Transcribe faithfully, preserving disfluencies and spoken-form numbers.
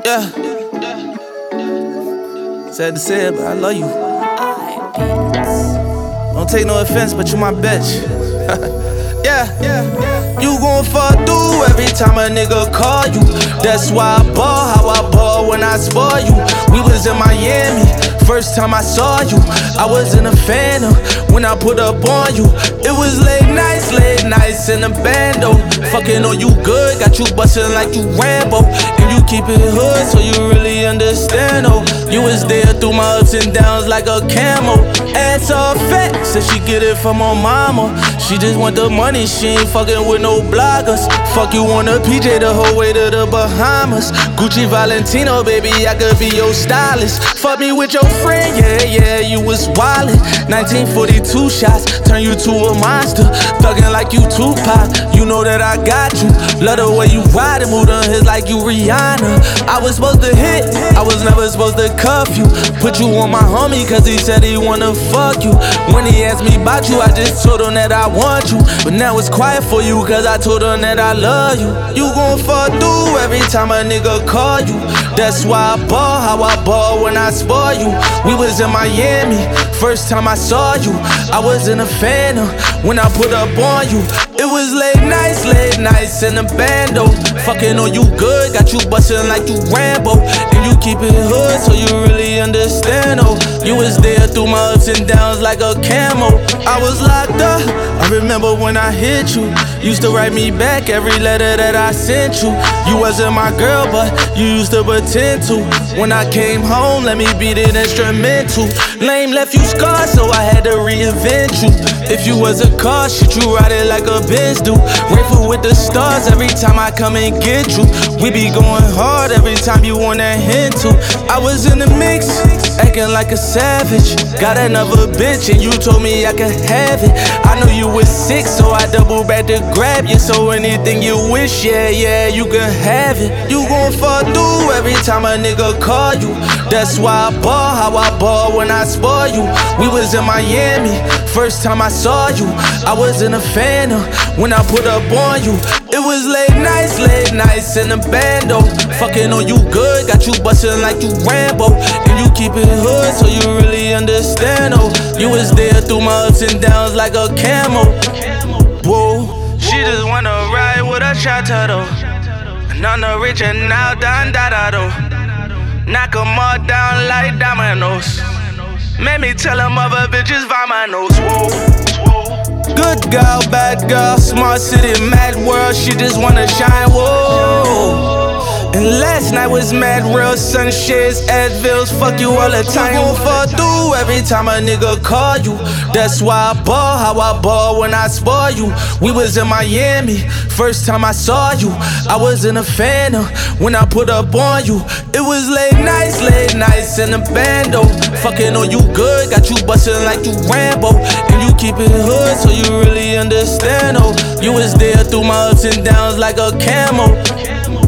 Yeah. Sad to say it, but I love you. Don't take no offense, but you my bitch. Yeah, yeah. You gon' fuck through every time a nigga call you. That's why I ball how I ball when I spoil you. We was in Miami, first time I saw you. I was in a phantom when I put up on you. It was late nights, late nights in the bando. Fucking on you good, got you bustin' like you Rambo. And you keep it hood, so you really understand, oh. You was there through my ups and downs like a camel. Ass all fat, said she get it from her mama. She just want the money, she ain't fucking with no bloggers. Fuck you on a P J the whole way to the Bahamas. Gucci Valentino, baby, I could be your stylist. Fuck me with your friend, yeah, yeah, you was wildin'. nineteen forty-two shots, turn you to a monster. Thuggin' like you Tupac, you know that I got you. Love the way you ride and move on his like you Rihanna. I was supposed to hit, I was never supposed to cuff you. Put you on my homie cause he said he wanna fuck you. When he asked me about you, I just told him that I want you. But now it's quiet for you cause I told him that I love you. You gon' fuck through every time a nigga call you. That's why I ball how I ball when I spoil you. We was in Miami, first time I saw you. I was in a phantom when I put up on you. It was late nights, late nights in the bando. Fucking on you good, got you bustin' like you Rambo. And you keep it hood, so you really understand, oh. You was there through my ups and downs like a camel. I was locked up, I remember when I hit you. Used to write me back every letter that I sent you. You wasn't my girl, but you used to pretend to. When I came home, let me beat it instrumental. Lame left you scarred, so I had to reinvent you. If you was a car, shit, you ride it like a Benz do. Grateful with the stars every time I come and get you. We be going hard every time you wanna hint to. I was in the mix, acting like a savage. Got another bitch and you told me I could have it. I know you was sick, so I double back to grab you. So anything you wish, yeah, yeah, you can have it. You gon' fall through every time a nigga call you. That's why I ball how I ball when I spoil you. We was in Miami, first time I saw you. I was in a phantom when I put up on you. It was late nights, late nights in the bando. Fucking on you good, got you bustin' like you Rambo. And you keep it hood, so you really understand, oh. You was there through my ups and downs like a camel. Whoa. She just wanna ride with a shotto though. None the rich and now done da da do. Knock 'em all down like dominoes. Made me tell them other bitches vamonos. Whoa. Good girl, bad girl, smart city, mad world. She just wanna shine, whoa. And last night was mad real, sunshades, Advils, fuck you all the time. You gon' fall through every time a nigga call you. That's why I ball how I ball when I spoil you. We was in Miami, first time I saw you. I was in a phantom when I put up on you. It was late nights, late nights in the bando. Fucking on you good, got you bustin' like you Rambo. And you keep it hood, so you really understand, oh. You was there through my ups and downs like a camel.